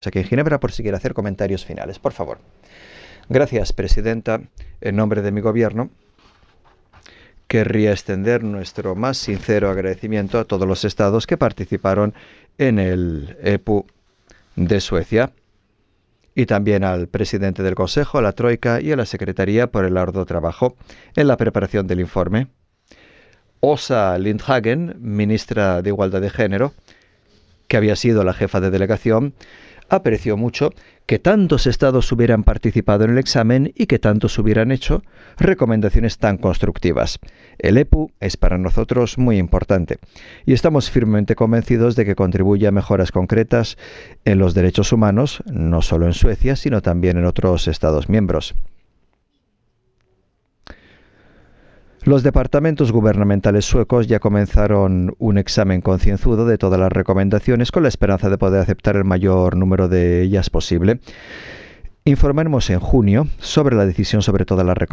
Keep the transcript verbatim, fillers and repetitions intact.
aquí en Ginebra por si quiere hacer comentarios finales, por favor. Gracias, presidenta. En nombre de mi gobierno, querría extender nuestro más sincero agradecimiento a todos los estados que participaron en el E P U de Suecia y también al presidente del Consejo, a la Troika y a la Secretaría por el arduo trabajo en la preparación del informe. Åsa Lindhagen, ministra de Igualdad de Género, que había sido la jefa de delegación, apreció mucho que tantos estados hubieran participado en el examen y que tantos hubieran hecho recomendaciones tan constructivas. El E P U es para nosotros muy importante y estamos firmemente convencidos de que contribuye a mejoras concretas en los derechos humanos, no solo en Suecia, sino también en otros estados miembros. Los departamentos gubernamentales suecos ya comenzaron un examen concienzudo de todas las recomendaciones con la esperanza de poder aceptar el mayor número de ellas posible. Informaremos en junio sobre la decisión sobre todas las recomendaciones.